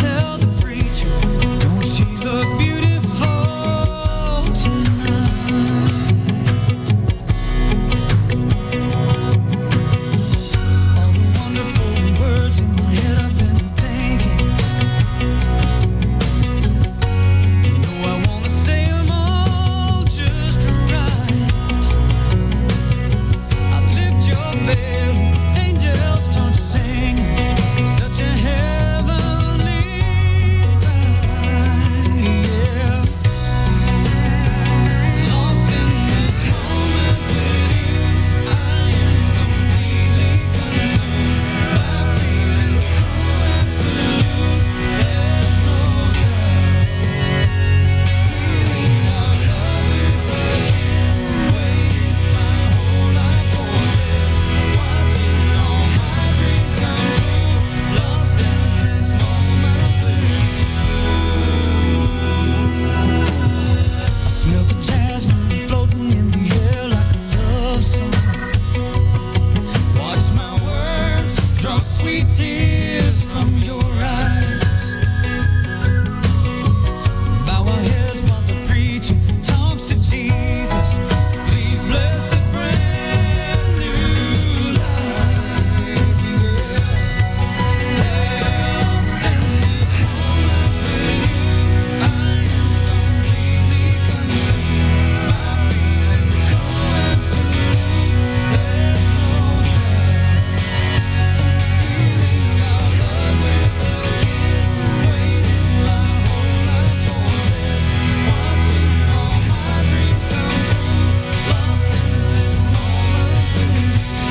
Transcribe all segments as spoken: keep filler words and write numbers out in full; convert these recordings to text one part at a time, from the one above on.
tell the preacher, don't she look beautiful tonight? All the wonderful words in my head I've been thinking, you know I wanna say them all just right. I lift your veil, angels start singing, such a heavenly sight, yeah. Lost in this moment with you, I am completely consumed by feeling so absolute, there's no doubt. Sealing our love with a kiss, waiting my whole life for this, watching all my dreams come true, lost in this moment with you. I smell the jasmine floating in the air like a love song. Watch my words draw sweet tears from your eyes. Bow our heads while the preacher talks to Jesus. Please bless this brand new life. Lost in this moment with you, I am completely consumed by feeling so absolute, there's no doubt. Sealing our love with a kiss, waiting my whole life for this, watching all my dreams come true, lost in this moment with you.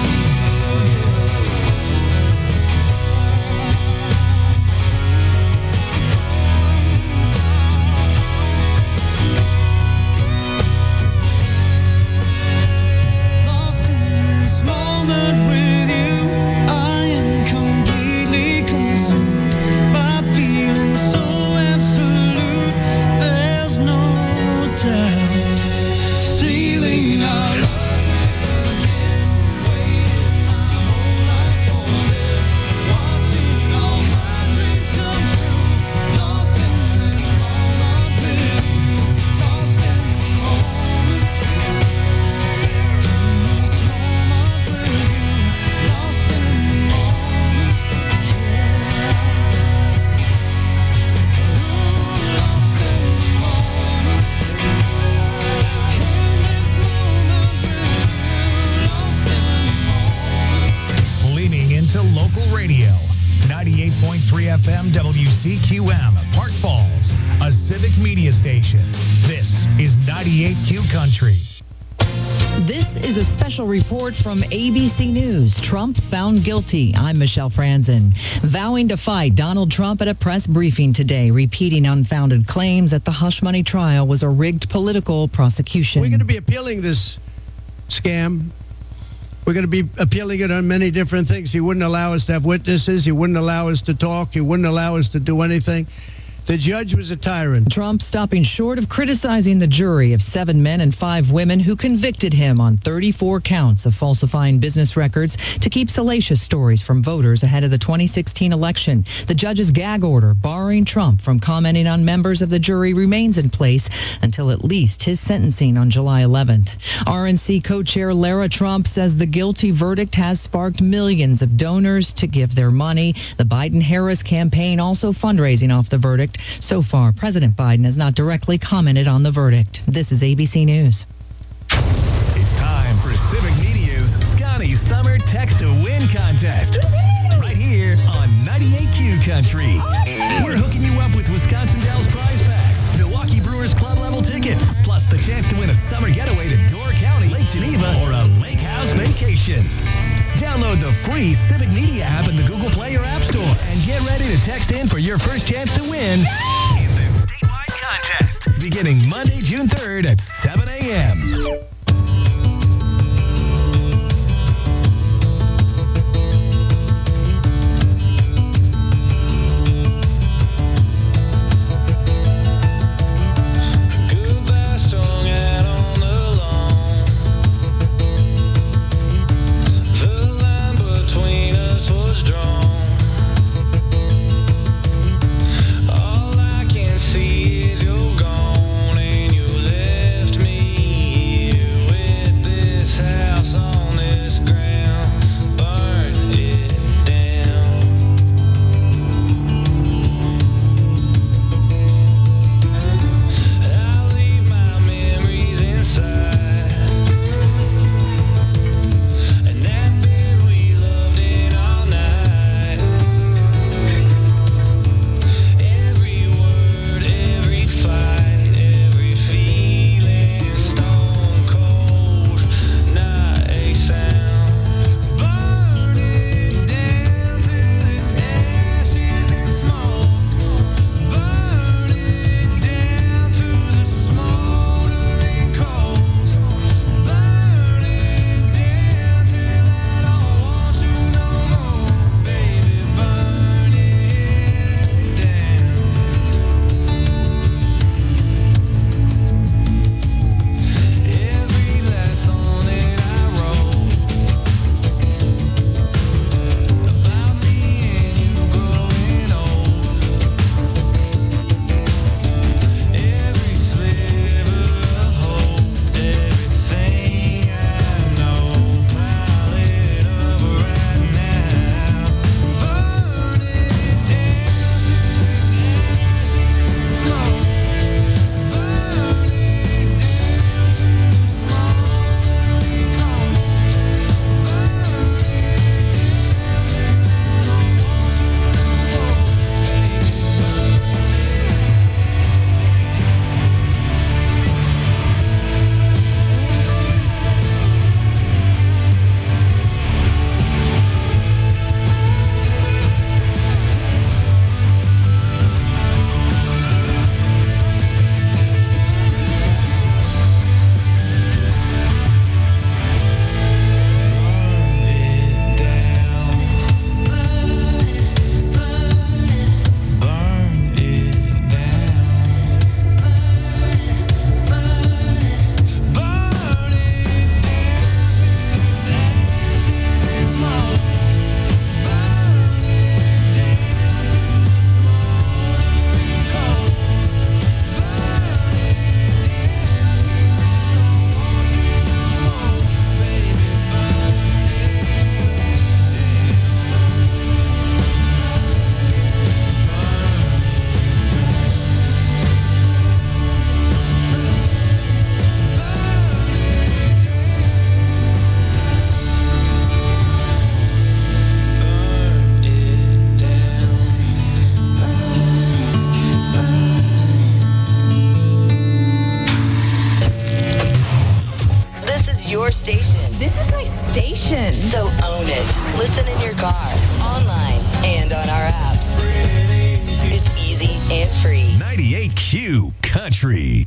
Lost in this moment with you, I am completely consumed by feeling so absolute, there's no doubt. Sealing our love with a kiss, waiting my whole life for this, watching all my dreams come true, lost in this moment with you, lost in the moment. This moment with you, lost in the moment, yeah. Lost in the moment. In this moment with you, lost in the moment. Leaning into local radio. ninety-eight point three F M W C Q M, Park Falls, a civic media station. This is ninety-eight Q Country. This is a special report from A B C News. Trump found guilty. I'm Michelle Franzen. Vowing to fight, Donald Trump at a press briefing today, repeating unfounded claims that the hush money trial was a rigged political prosecution. We're going to be appealing this scam. We're going to be appealing it on many different things. He wouldn't allow us to have witnesses. He wouldn't allow us to talk. He wouldn't allow us to do anything. The judge was a tyrant. Trump stopping short of criticizing the jury of seven men and five women who convicted him on thirty-four counts of falsifying business records to keep salacious stories from voters ahead of the twenty sixteen election. The judge's gag order barring Trump from commenting on members of the jury remains in place until at least his sentencing on July eleventh. R N C co-chair Lara Trump says the guilty verdict has sparked millions of donors to give their money. The Biden-Harris campaign also fundraising off the verdict. So far, President Biden has not directly commented on the verdict. This is A B C News. It's time for Civic Media's Scotty Summer Text to Win contest. Right here on ninety-eight Q Country. We're hooking you up with Wisconsin Dells prize packs, Milwaukee Brewers club level tickets, plus the chance to win a summer getaway to Door County, Lake Geneva, or a lake house vacation. Download the free Civic Media app in the Google Play or App Store and get ready to text in for your first chance to win in this statewide contest beginning Monday, June third at seven a.m. station. So own it. Listen in your car, online, and on our app. It's easy and free. ninety-eight Q Country.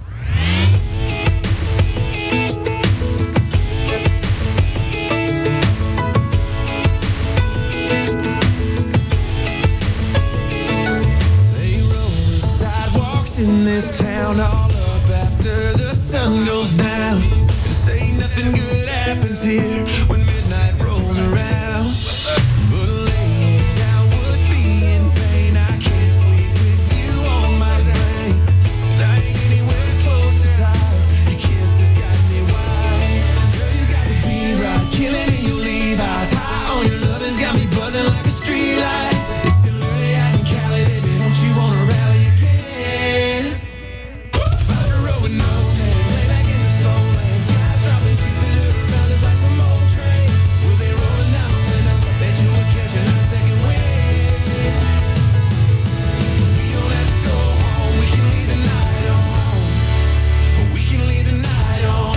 They roll the sidewalks in this town all up after the sun goes down. And say nothing good happens here when midnight rolls around. But laying down would be in vain. I can't sleep with you on my brain. And I ain't anywhere close to tired. Your kiss has got me wild. Girl, you got the beat right, killing in your Levi's. High on your love has got me buzzing like a street light. It's still early out in Cali, baby. Don't you wanna rally again? Find a road with no name, lay back in the slow lane. Skies dropping, Jupiter around us like some old train. We'll be rolling down the windows, I bet you we're catching a second wind. We don't have to go home, we can leave the night on. We can leave the night on.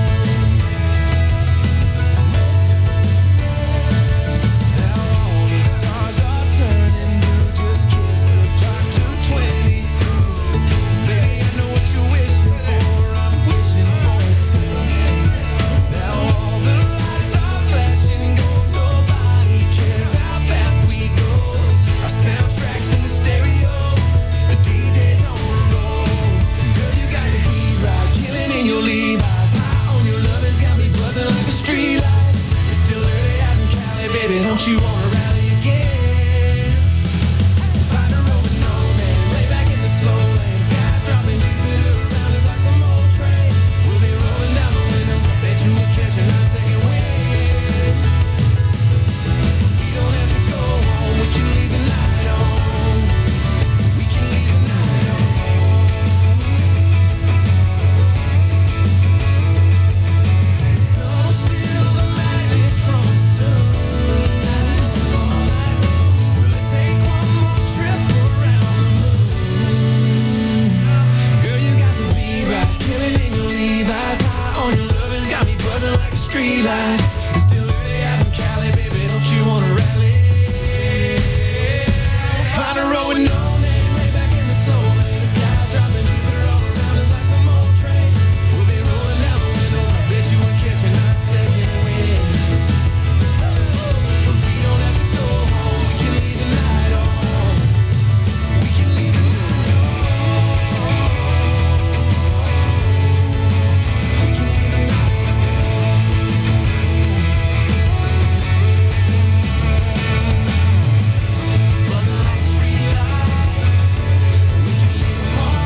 Now all the stars are turning blue. Just kiss the clock to twenty-two. Baby, I know what you're wishing for. I'm wishing for it too. Now all the lights are flashing gold. Nobody cares how fast we go. Our soundtracks in the stereo. The D J's on the road. Girl, you got the beat right, killing in your Levi's. High on your love has got me buzzing like a street light. It's still early out in Cali, baby. Don't you wanna rally again? Find a road with no name, lay back in the slow lane. Skies dropping, Jupiter around us like some old train. We'll be rolling down the windows, I bet you we're catching a second wind. We don't have to go home, we can leave the night on. We can leave the night on. So still the magic from the sun. So let's take one more trip around the moon. Girl, you got the beat right, killing in your Levi's. High on your love has got me buzzing like a street light. It's still early out in Cali, baby, don't you wanna rally? Find a road with no name, lay back in the slow lane. Skies dropping, Jupiter all around us like some old train. We'll be rolling down the windows, I bet you we're catching our second wind. But we don't have to go home, we can leave the night on. We can leave the night on. We can leave the night on. Buzzing like a street light. We can leave them on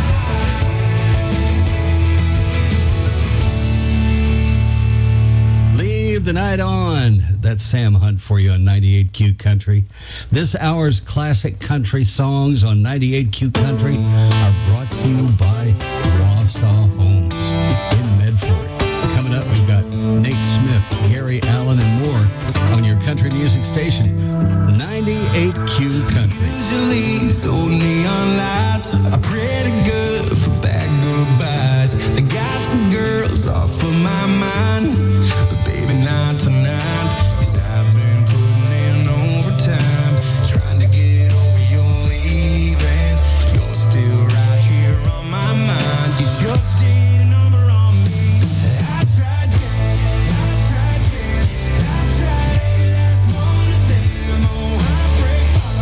tonight. Leave the night on. That's Sam Hunt for you on ninety-eight Q Country. This hour's classic country songs on ninety-eight Q Country are brought to you by Rawsaw Homes in Medford. Coming up, we've got Nate Smith, Gary Allen, and more on your country music station, ninety-eight Q Country. Usually, so neon lights are pretty good for bad goodbyes. I got some girls off of my mind, but baby, not tonight. 'Cause I've been putting in overtime, trying to get over your leaving. You're still right here on my mind. You sure did a number on me. I tried, yeah, I tried, yeah, I tried every last one of them. Oh, heartbreak.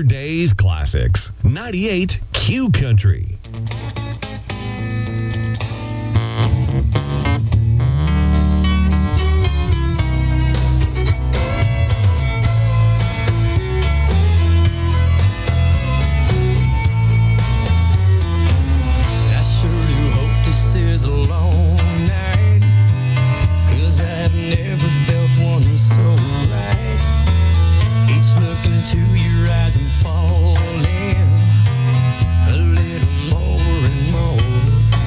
Yesterday's classics. ninety-eight Q Country. I sure do hope this is a long night, 'cause I've never felt one so right. Each look into your eyes and falling a little more and more.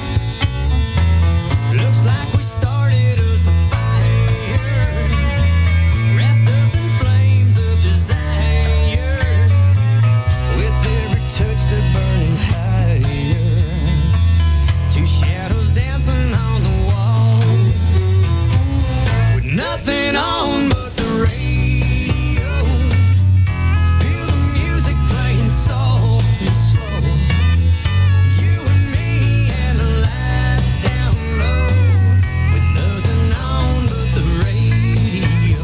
Looks like we started us a fire, wrapped up in flames of desire, with every touch that burning higher. Two shadows dancing on the wall, with nothing on but the radio. Feel the music playing soft and slow. You and me and the lights down low, with nothing on but the radio.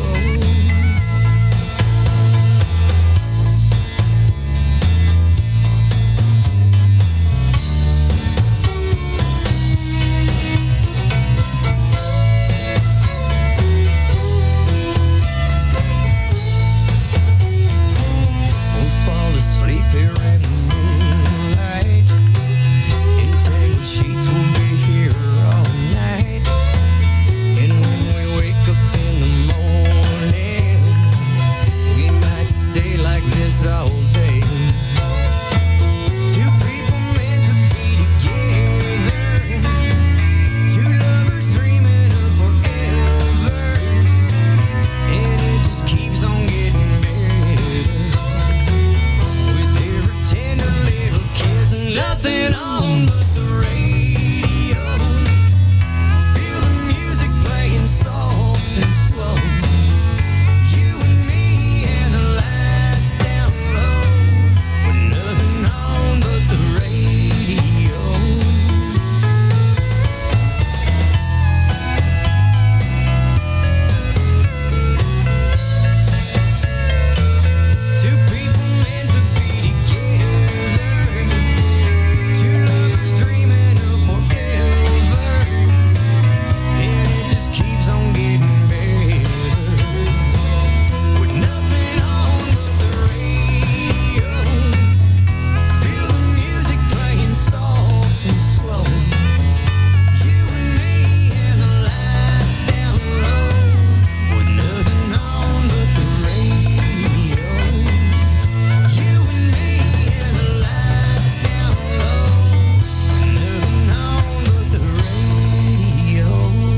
We'll fall asleep here in the moonlight. Entangled sheets will be here all night. And when we wake up in the morning, we might stay like this all day. Two people meant to be together, two lovers dreaming of forever, and it just keeps on getting better, with every tender little kiss and nothing on but the radio. Feel the music playing soft and slow. You and me and the lights down low, with nothing on but the radio. Two people meant to be together, two lovers dreaming of forever, and it just keeps on getting better, with nothing on but the radio. Feel the music playing soft and slow. You and me and the lights down low, with nothing on but the radio. You and me and the lights down low, with nothing on but the radio.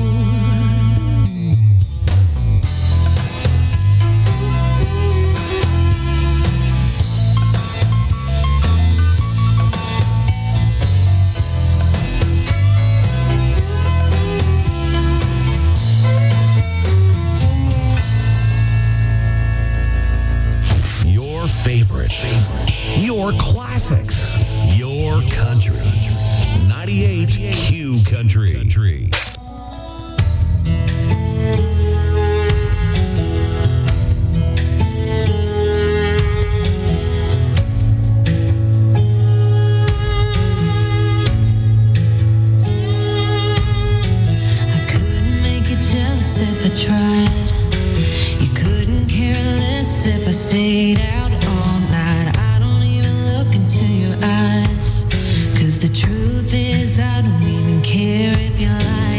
Your favorites. Your classics. Your country. ninety-eight Q Country. I couldn't make you jealous if I tried. You couldn't care less if I stayed out all night. I don't even look into your eyes, 'cause the truth is I don't even care if you lie.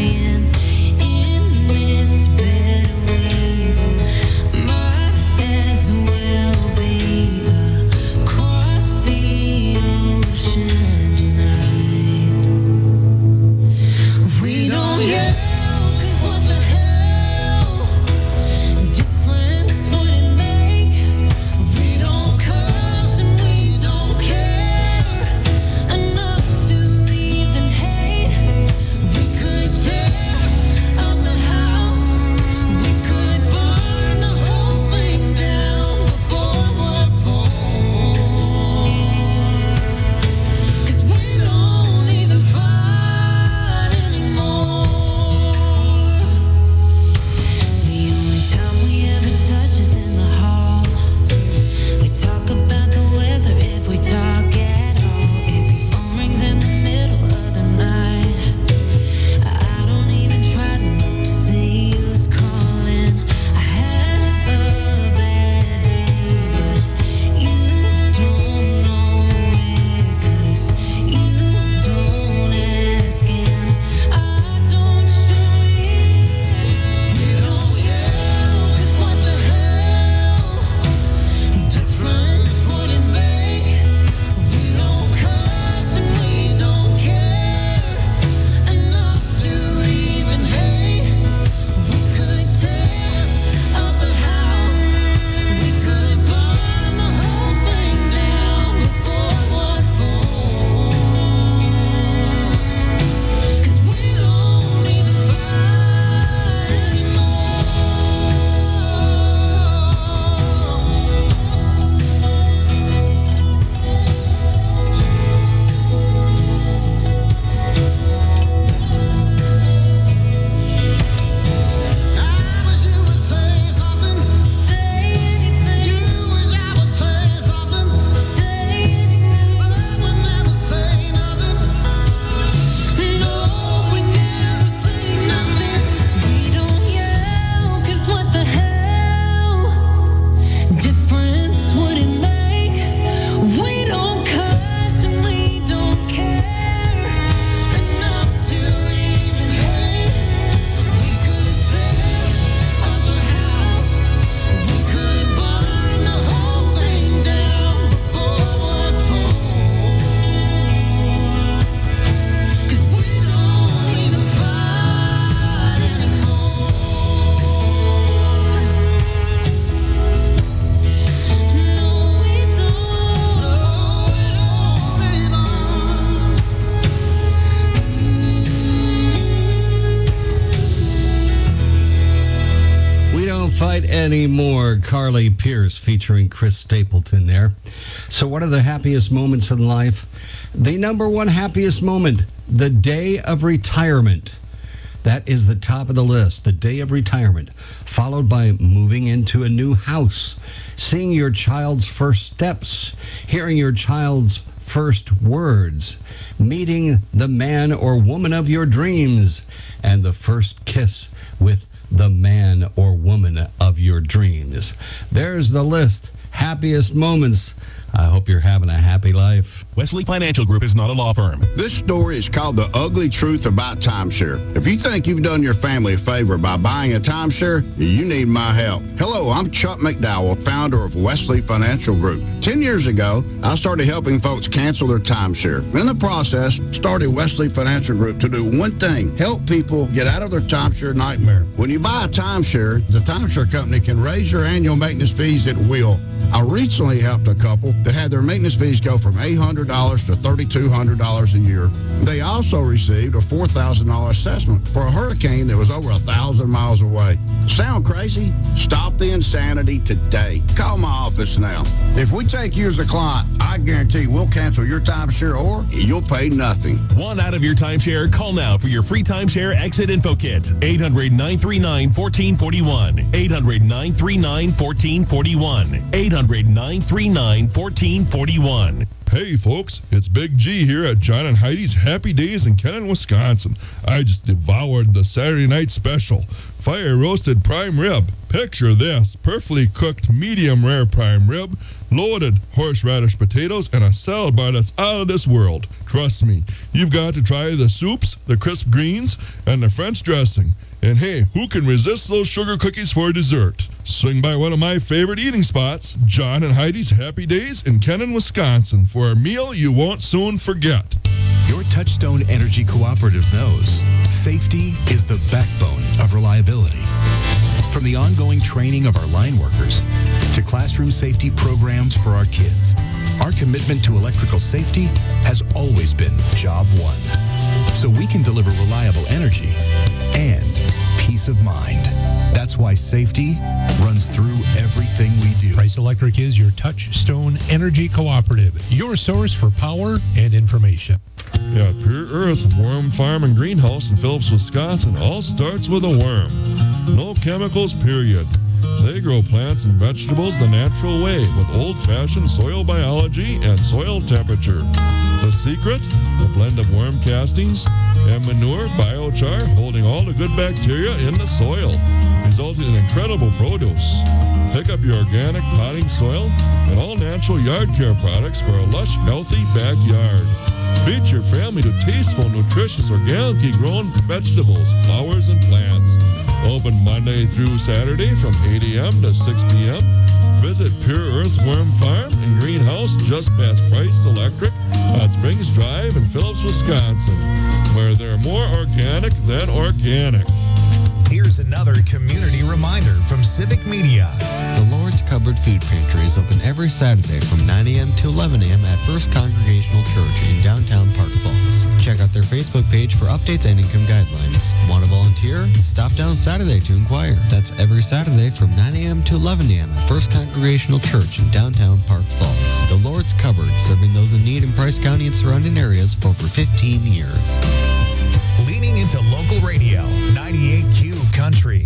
Anymore. Carly Pierce featuring Chris Stapleton there. So what are the happiest moments in life? The number one happiest moment, the day of retirement. That is the top of the list, the day of retirement, followed by moving into a new house, seeing your child's first steps, hearing your child's first words, meeting the man or woman of your dreams, and the first kiss with the man or woman of your dreams. There's the list. Happiest moments. I hope you're having a happy life. Wesley Financial Group is not a law firm. This story is called The Ugly Truth About Timeshare. If you think you've done your family a favor by buying a timeshare, you need my help. Hello, I'm Chuck McDowell, founder of Wesley Financial Group. Ten years ago, I started helping folks cancel their timeshare. In the process, started Wesley Financial Group to do one thing, help people get out of their timeshare nightmare. When you buy a timeshare, the timeshare company can raise your annual maintenance fees at will. I recently helped a couple that had their maintenance fees go from eight hundred dollars to three thousand two hundred dollars a year. They also received a four thousand dollars assessment for a hurricane that was over one thousand miles away. Sound crazy? Stop the insanity today. Call my office now. If we take you as a client, I guarantee we'll cancel your timeshare or you'll pay nothing. Want out of your timeshare? Call now for your free timeshare exit info kit. eight hundred, nine three nine, one four four one. eight hundred, nine three nine, one four four one. eight hundred, nine three nine, one four four one. Hey folks, it's Big G here at John and Heidi's Happy Days in Kennon, Wisconsin. I just devoured the Saturday night special. Fire roasted prime rib. Picture this, perfectly cooked medium rare prime rib, loaded horseradish potatoes, and a salad bar that's out of this world. Trust me, you've got to try the soups, the crisp greens, and the French dressing. And hey, who can resist those sugar cookies for dessert? Swing by one of my favorite eating spots, John and Heidi's Happy Days in Kennon, Wisconsin, for a meal you won't soon forget. Your Touchstone Energy Cooperative knows safety is the backbone of reliability. From the ongoing training of our line workers to classroom safety programs for our kids, our commitment to electrical safety has always been job one. So we can deliver reliable energy and peace of mind. That's why safety runs through everything we do. Price Electric is your Touchstone Energy Cooperative, your source for power and information. Yeah, Pure Earth Worm Farm and Greenhouse in Phillips, Wisconsin all starts with a worm. No chemicals, period. They grow plants and vegetables the natural way with old-fashioned soil biology and soil temperature. The secret? A blend of worm castings and manure biochar holding all the good bacteria in the soil, resulting in incredible produce. Pick up your organic potting soil and all natural yard care products for a lush, healthy backyard. Treat your family to tasteful, nutritious, organically grown vegetables, flowers, and plants. Open Monday through Saturday from eight a.m. to six p.m. Visit Pure Earth Worm Farm and Greenhouse just past Price Electric on Springs Drive in Phillips, Wisconsin, where they're more organic than organic. Here's another community reminder from Civic Media. The Lord's Cupboard Food Pantry is open every Saturday from nine a.m. to eleven a.m. at First Congregational Church in downtown Park Falls. Check out their Facebook page for updates and income guidelines. Want to volunteer? Stop down Saturday to inquire. That's every Saturday from nine a.m. to eleven a.m. at First Congregational Church in downtown Park Falls. The Lord's Cupboard, serving those in need in Price County and surrounding areas for over fifteen years. Leaning into local radio, ninety-eight Q Country.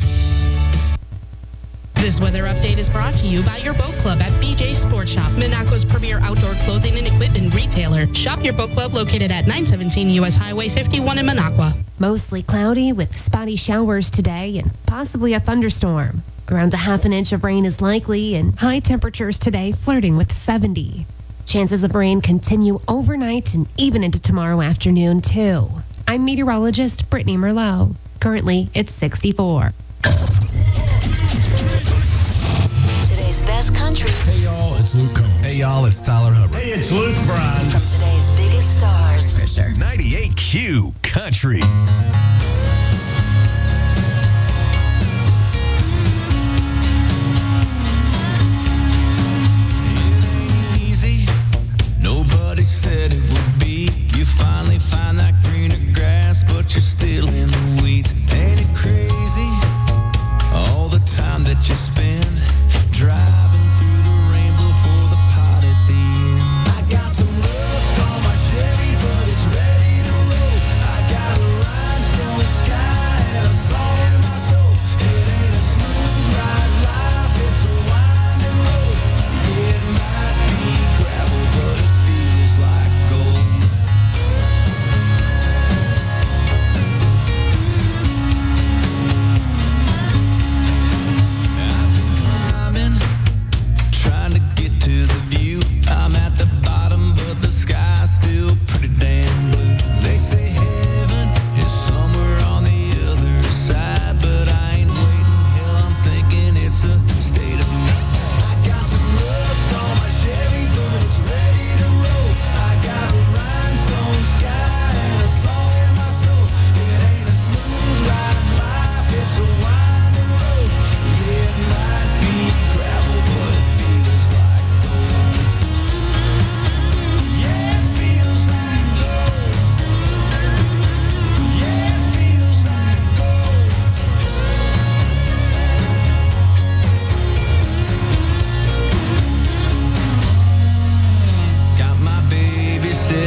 This weather update is brought to you by your boat club at B J Sport Shop, Minocqua's premier outdoor clothing and equipment retailer. Shop your boat club located at nine seventeen U S Highway fifty-one in Minocqua. Mostly cloudy with spotty showers today and possibly a thunderstorm. Around a half an inch of rain is likely and high temperatures today flirting with seventy. Chances of rain continue overnight and even into tomorrow afternoon too. I'm meteorologist Brittany Merlot. Currently, it's sixty-four. Today's best country. Hey y'all, it's Luke Combs. Hey y'all, it's Tyler Hubbard. Hey, it's Luke Bryan. From today's biggest stars. ninety-eight Q Country. Nobody said it would be. You finally find that greener grass, but you're still in the weeds. Ain't it crazy? All the time that you spend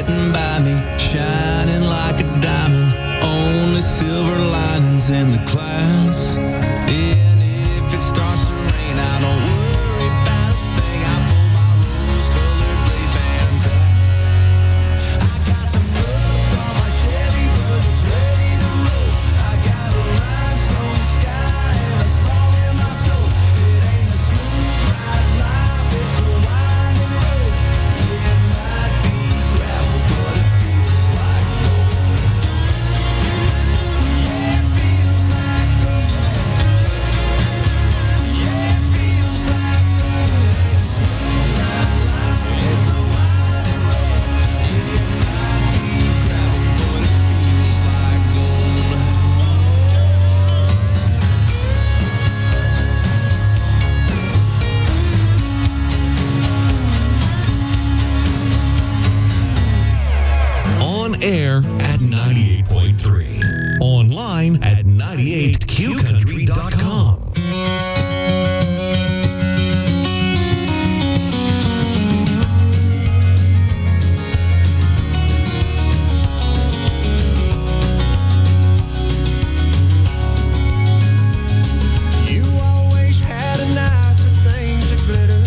sitting by me, shining like a diamond. Only silver linings in the clouds. And if it starts to rain, I don't worry about a thing. I pull my rose-colored Ray-Bans up. I got some rust on my Chevy, but it's ready to roll. I got a rhinestone sky and a song in my soul. It ain't a smooth ride life, it's a winding road. Yeah, it might be gravel, but it feels like gold. Yeah, it feels like gold. Yeah, it feels like gold. Ain't a smooth ride life, it's a winding road. Yeah, it might be gravel, but it feels like gold. On air at ninety-eight point three. Online at ninety-eight q country dot com. You always had an eye for things that glitter,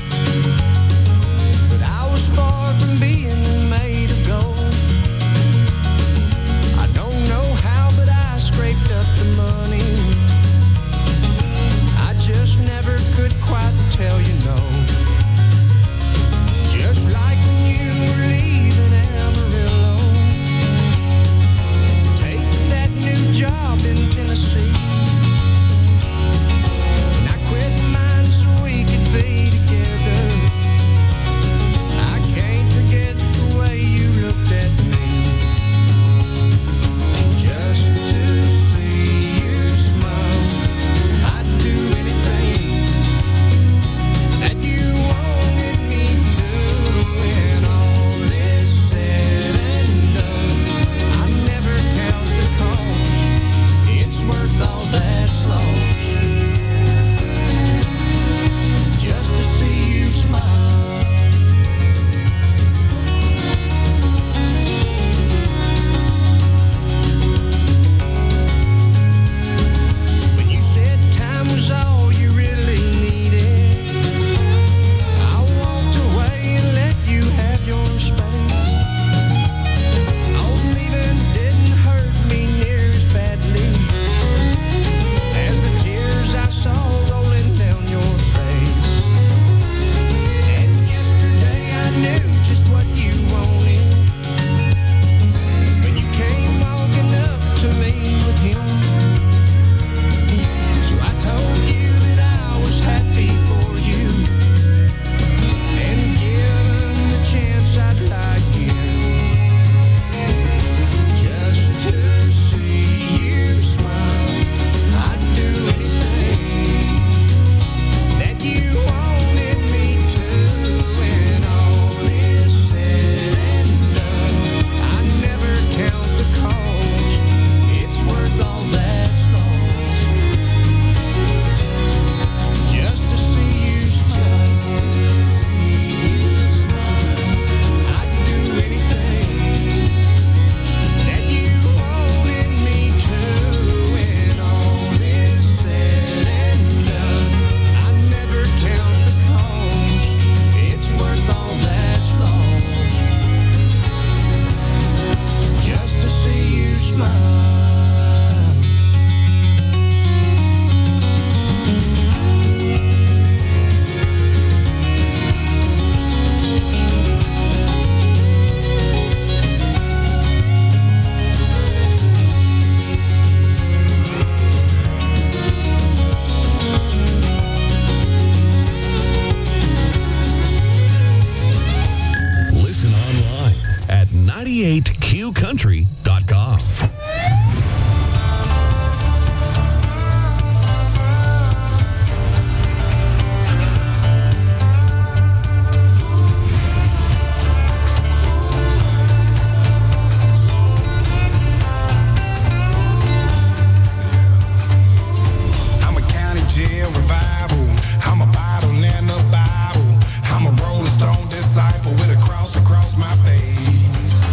but I was far from being made of gold. I don't know how, but I scraped up the money. I just never could quite tell you no. Just like when you were leaving Amarillo, taking that new job in Tennessee. And I quit mine so we could be together. I can't forget the way you looked at me. Just to see you smile, I'd do anything that you wanted me to. When all is said and done, I never count the cost. It's worth all that's lost. Just to see you smile. When you said time was all you really needed, I walked away and let you have your space. Oh, leaving didn't hurt me near as badly as the tears I saw rolling down your face. And yesterday I knew just what you wanted when you came walking up to me with him. So I told you that I was happy for you, and given the chance I'd like you. Just to see you smile, I'd do anything that you wanted me to. When all is said and done, I never count the cost. It's worth all that's lost. Just to see you smile, I'd do anything that you wanted me to. When all is said and done, I never count the cost. It's worth all that's lost. Just to see you smile. Listen online at ninety-eight q country dot com. I'm a county jail revival. I'm a bottle and a Bible. I'm a rolling stone disciple with a cross across my face.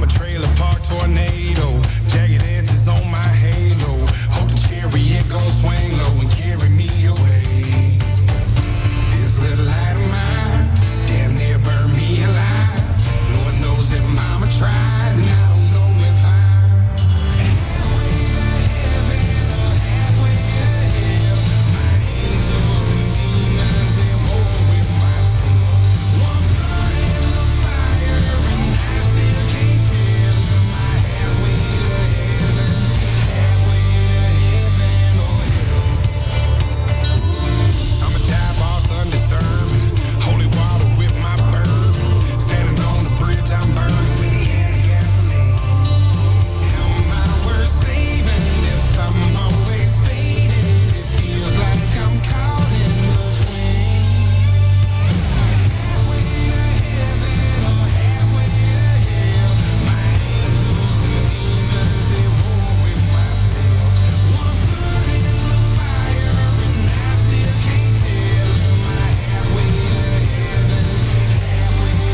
I'm a trailer park tornado. Jagged edges on my halo. Hope the chariot gon' swing low and carry me away. This little light of mine damn near burned me alive. Lord knows that mama tried, and I don't know if I'm halfway to heaven or halfway to hell. My angels and demons at war with myself. One foot in the fire and I still can't tell. Am I halfway to heaven, halfway to heaven or hell? I'm a dive boss undeserving. Holy water with my bourbon. Standing on the bridge, I'm burning with a can of gasoline. Am I worth saving if I'm always faded? It feels like I'm caught in between. Halfway to heaven or halfway to hell. My angels and demons at war with myself. One foot in the fire and I still can't tell. Am I halfway to heaven, halfway to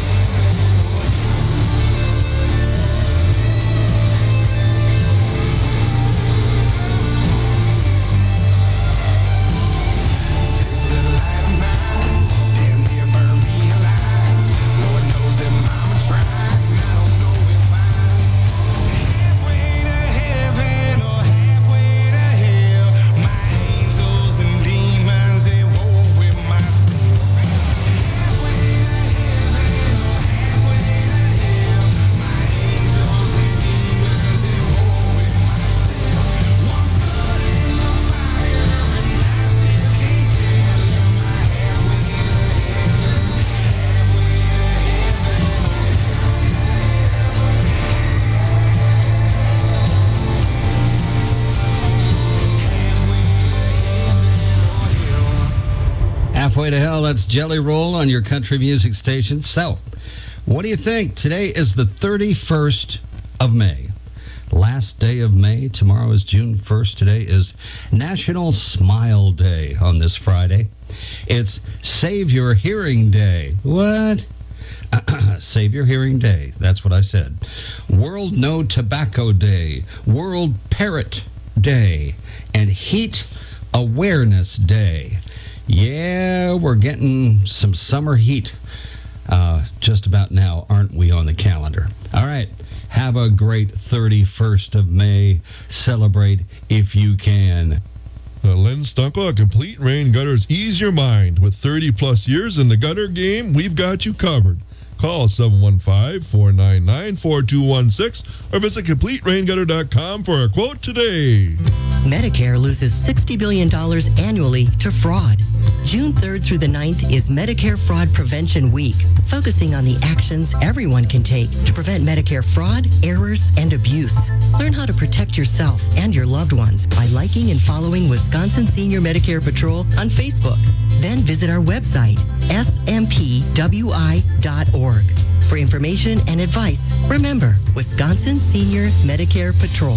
damn near burned me alive. Lord knows that mama tried, and I don't know if I'm halfway to heaven or halfway to hell. My angels and demons at war with myself. Halfway to heaven or halfway to hell. My angels and demons at war with myself. One foot in the fire and I still can't tell. Am I halfway to heaven, halfway Halfway to Hell, that's Jelly Roll on your country music station. So, what do you think? Today is the thirty-first of May. Last day of May. Tomorrow is June first. Today is National Smile Day on this Friday. It's Save Your Hearing Day. What? Save Your Hearing Day. That's what I said. World No Tobacco Day. World Parrot Day. And Heat Awareness Day. Yeah, we're getting some summer heat uh, just about now, aren't we, on the calendar? All right. Have a great thirty-first of May. Celebrate if you can. Uh, Len Stunkel at Complete Rain Gutters. Ease your mind. With thirty plus years in the gutter game, we've got you covered. Call seven one five, four nine nine, four two one six or visit complete rain gutter dot com for a quote today. Medicare loses sixty billion dollars annually to fraud. June third through the ninth is Medicare Fraud Prevention Week, focusing on the actions everyone can take to prevent Medicare fraud, errors, and abuse. Learn how to protect yourself and your loved ones by liking and following Wisconsin Senior Medicare Patrol on Facebook. Then visit our website, s m p w i dot org. For information and advice, remember, Wisconsin Senior Medicare Patrol.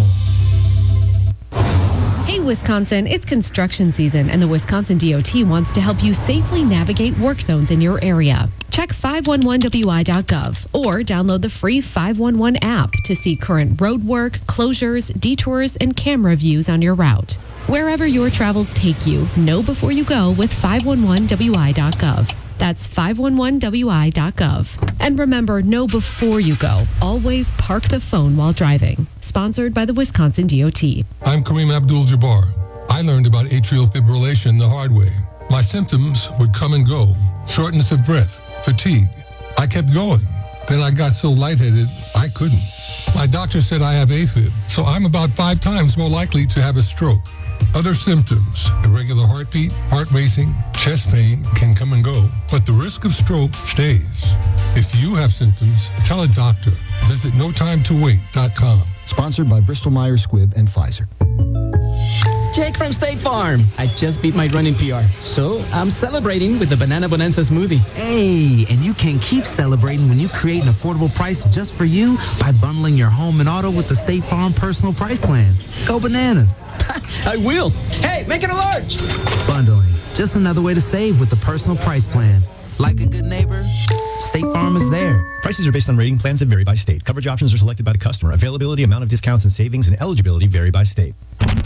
Hey Wisconsin, it's construction season and the Wisconsin D O T wants to help you safely navigate work zones in your area. Check five one one w i dot gov or download the free five one one app to see current road work, closures, detours, and camera views on your route. Wherever your travels take you, know before you go with five one one w i dot gov. That's five one one w i dot gov. And remember, know before you go. Always park the phone while driving. Sponsored by the Wisconsin D O T. I'm Kareem Abdul-Jabbar. I learned about atrial fibrillation the hard way. My symptoms would come and go. Shortness of breath, fatigue. I kept going. Then I got so lightheaded, I couldn't. My doctor said I have AFib, so I'm about five times more likely to have a stroke. Other symptoms, irregular heartbeat, heart racing, chest pain can come and go, but the risk of stroke stays. If you have symptoms, tell a doctor. Visit no time to wait dot com. Sponsored by Bristol Myers Squibb and Pfizer. Jake from State Farm. I just beat my running P R, so I'm celebrating with the Banana Bonanza smoothie. Hey, and you can keep celebrating when you create an affordable price just for you by bundling your home and auto with the State Farm Personal Price Plan. Go bananas. I will. Hey, make it a large. Bundling. Just another way to save with the Personal Price Plan. Like a good neighbor, State Farm is there. Prices are based on rating plans that vary by state. Coverage options are selected by the customer. Availability, amount of discounts and savings, and eligibility vary by state.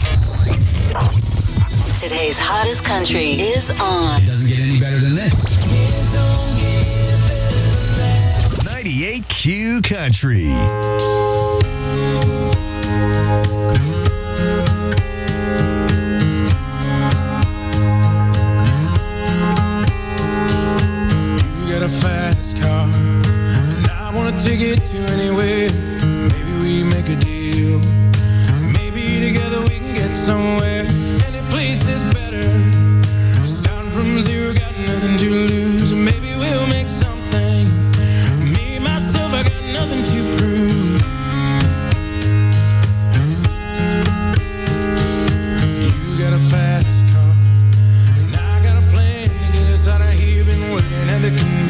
Today's hottest country is on. It doesn't get any better than this. ninety-eight Q Country. A fast car, and I wanna take it to anywhere. Maybe we make a deal. Maybe together we can get somewhere. Any place is better. Starting from zero, got nothing to lose. Maybe we'll make something. Me, myself, I got nothing to prove. You got a fast car, and I got a plan to get us out of here. Been waiting at the convenience.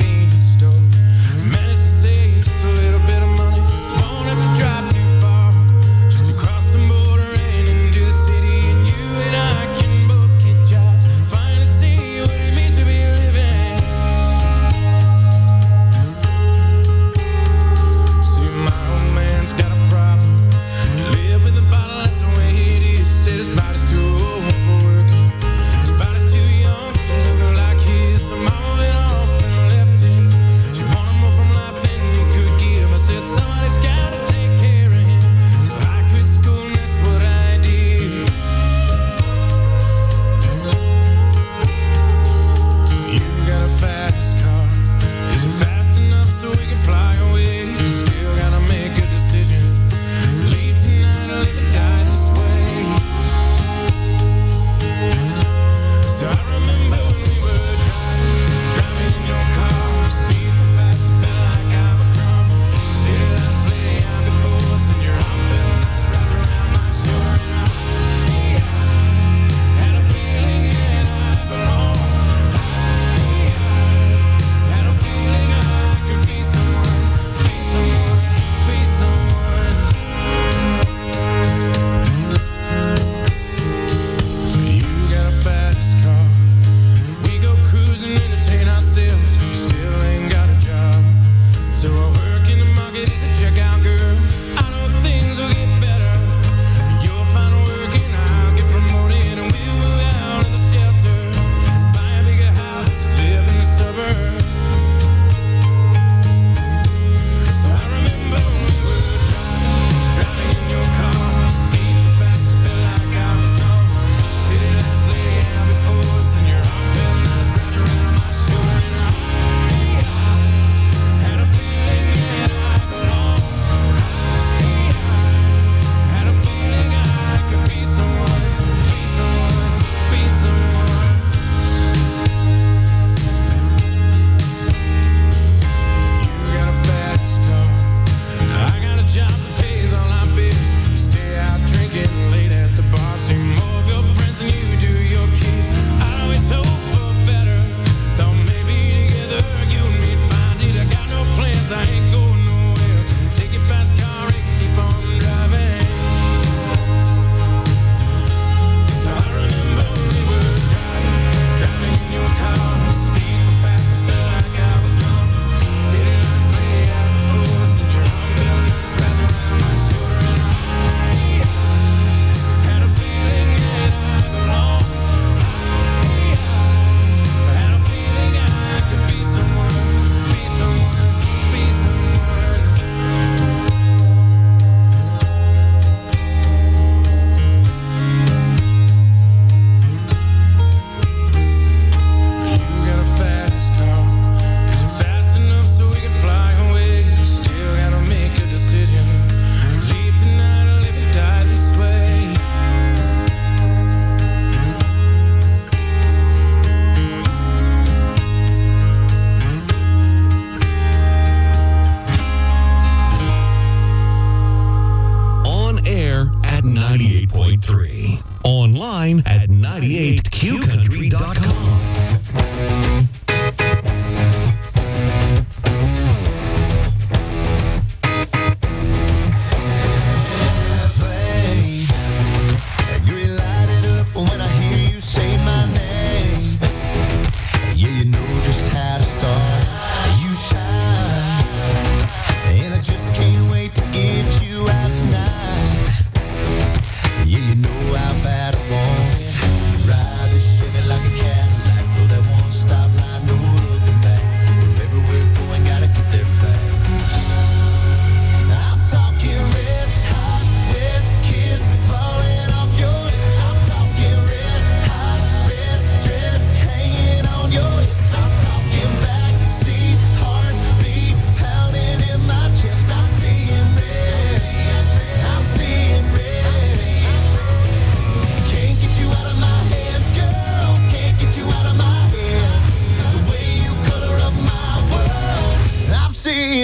Online at ninety-eight q country dot com.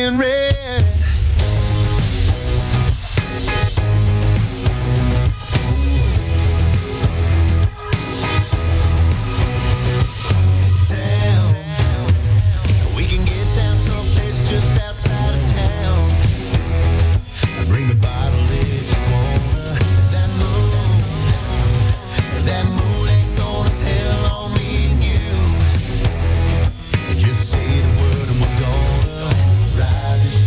seeing red. Just outside of town. Bring the bottle if you wanna. That moon, that moon ain't gonna tell on me and you. Just say the word and we're gonna ride the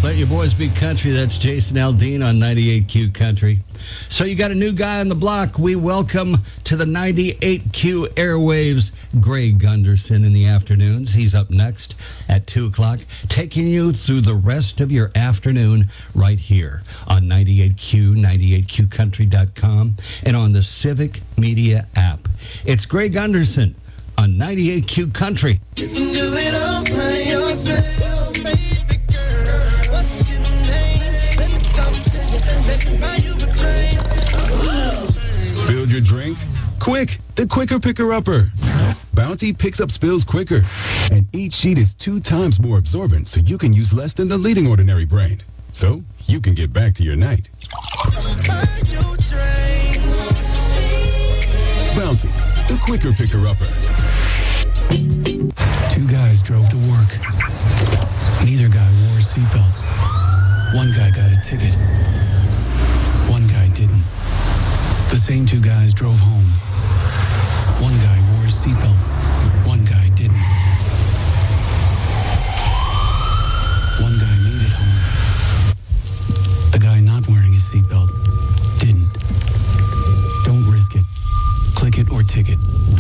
Let Your Boys Be Country. That's Jason Aldean on ninety-eight Q Country. So you got a new guy on the block. We welcome to the ninety-eight Q airwaves, Greg Gunderson in the afternoons. He's up next at two o'clock, taking you through the rest of your afternoon right here on ninety-eight Q, ninety-eight Q country dot com, and on the Civic Media app. It's Greg Gunderson on ninety-eight Q Country. You can do it all by yourself, baby girl. What's your name? Let me talk to you. Let me buy you a drink. Spilled your drink? Quick, the quicker picker-upper. Bounty picks up spills quicker, and each sheet is two times more absorbent, so you can use less than the leading ordinary brand. So you can get back to your night. Bounty, the quicker picker-upper. Two guys drove to work. Neither guy wore a seatbelt. One guy got a ticket. One guy didn't. The same two guys drove home. One guy wore a seatbelt. One guy didn't. One guy made it home. The guy not wearing his seatbelt didn't. Don't risk it. Click it or ticket.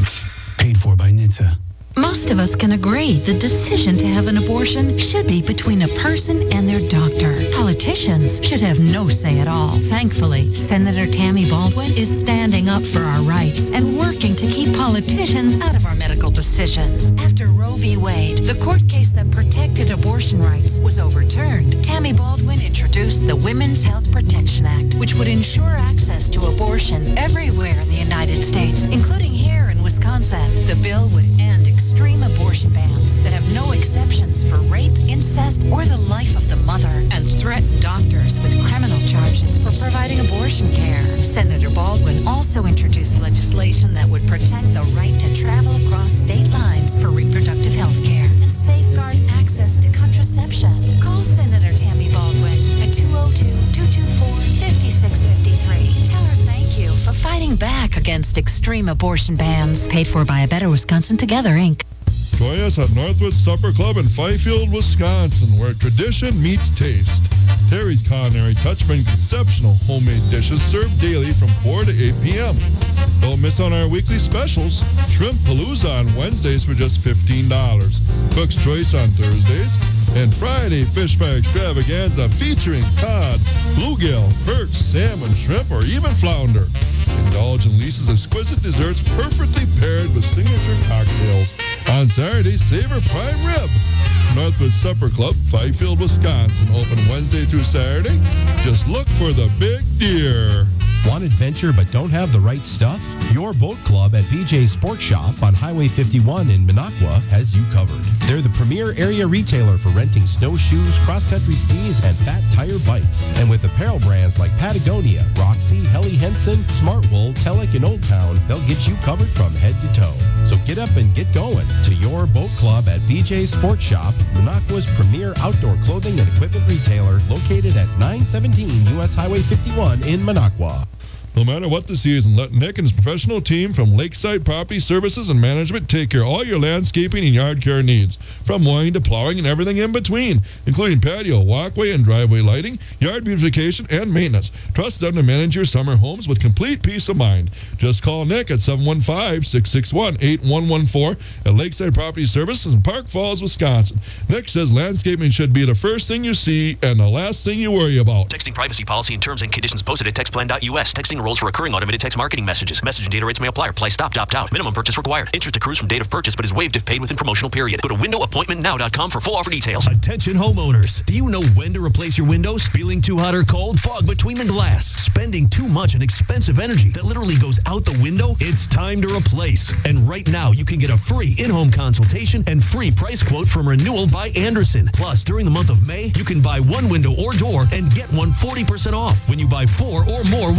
Paid for by N H T S A. Most of us can agree the decision to have an abortion should be between a person and their doctor. Politicians should have no say at all. Thankfully, Senator Tammy Baldwin is standing up for our rights and working to keep politicians out of our medical decisions. After Roe v. Wade, the court case that protected abortion rights, was overturned, Tammy Baldwin introduced the Women's Health Protection Act, which would ensure access to abortion everywhere in the United States, including here in Wisconsin. The bill would end extreme abortion bans that have no exceptions for rape, incest, or the life of the mother, and threaten doctors with criminal charges for providing abortion care. Senator Baldwin also introduced legislation that would protect the right to travel across state lines for reproductive health care and safeguard access to contraception. Call Senator Tammy Baldwin at two oh two, two two four, five six five three. Tell her thank you for fighting back against extreme abortion bans. Paid for by A Better Wisconsin Together, Incorporated. Join us at Northwood Supper Club in Fifield, Wisconsin, where tradition meets taste. Terry's Culinary Touch brings exceptional homemade dishes served daily from four to eight p.m. Don't miss on our weekly specials. Shrimp Palooza on Wednesdays for just fifteen dollars. Cook's Choice on Thursdays. And Friday Fish Fry Extravaganza featuring cod, bluegill, perch, salmon, shrimp, or even flounder. Indulge in Lisa's exquisite desserts perfectly paired with signature cocktails. On Saturday, savor prime rib. Northwood Supper Club, Fifield, Wisconsin. Open Wednesday through Saturday. Just look for the big deer. Want adventure but don't have the right stuff? Your boat club at B J Sports Shop on Highway fifty-one in Minocqua has you covered. They're the premier area retailer for renting snowshoes, cross-country skis, and fat tire bikes. And with apparel brands like Patagonia, Roxy, Helly Hansen, Smartwool, Telek, and Old Town, they'll get you covered from head to toe. So get up and get going to your boat club at B J Sports Shop, Minocqua's premier outdoor clothing and equipment retailer, located at nine seventeen U S Highway fifty-one in Minocqua. No matter what the season, let Nick and his professional team from Lakeside Property Services and Management take care of all your landscaping and yard care needs, from mowing to plowing and everything in between, including patio, walkway, and driveway lighting, yard beautification, and maintenance. Trust them to manage your summer homes with complete peace of mind. Just call Nick at seven one five, six six one, eight one one four at Lakeside Property Services in Park Falls, Wisconsin. Nick says landscaping should be the first thing you see and the last thing you worry about. Texting privacy policy and terms and conditions posted at text plan dot U S. Texting rules for recurring automated text marketing messages. Message and data rates may apply. Reply stop, opt out. Minimum purchase required. Interest accrues from date of purchase but is waived if paid within promotional period. Go to window appointment now dot com for full offer details. Attention homeowners. Do you know when to replace your windows? Feeling too hot or cold? Fog between the glass? Spending too much and expensive energy that literally goes out the window? It's time to replace. And right now you can get a free in-home consultation and free price quote from Renewal by Andersen. Plus, during the month of May, you can buy one window or door and get one forty percent off when you buy four or more windows or doors.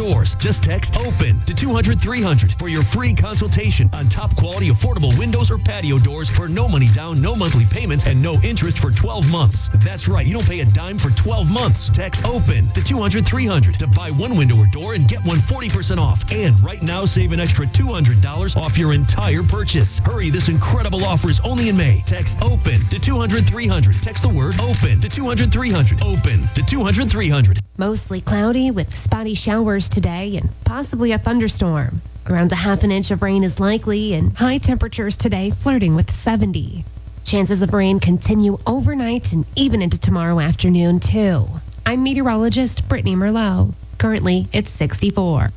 doors. Just text OPEN to two hundred three hundred for your free consultation on top quality affordable windows or patio doors for no money down, no monthly payments, and no interest for twelve months. That's right, you don't pay a dime for twelve months. Text OPEN to two hundred three hundred to buy one window or door and get one forty percent off. And right now, save an extra two hundred dollars off your entire purchase. Hurry, this incredible offer is only in May. Text OPEN to two hundred three hundred. Text the word OPEN to two hundred three hundred. OPEN to two hundred three hundred. Mostly cloudy with spotty showers today and possibly a thunderstorm. Around a half an inch of rain is likely and high temperatures today flirting with seventy. Chances of rain continue overnight and even into tomorrow afternoon too. I'm meteorologist Brittany Merlot. Currently, it's sixty-four.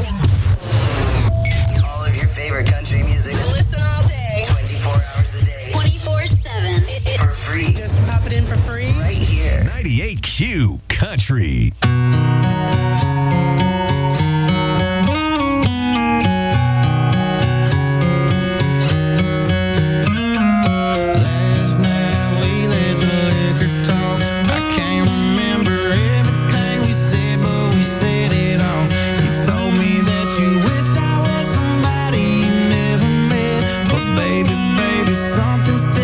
All of your favorite country music. Listen all day. twenty-four hours a day. twenty-four seven. For free. Just pop it in for free. Right here. ninety-eight Q Country. Last night we let the liquor talk. I can't remember everything we said, but we said it all. You told me that you wish I was somebody you never met, but baby, baby, something's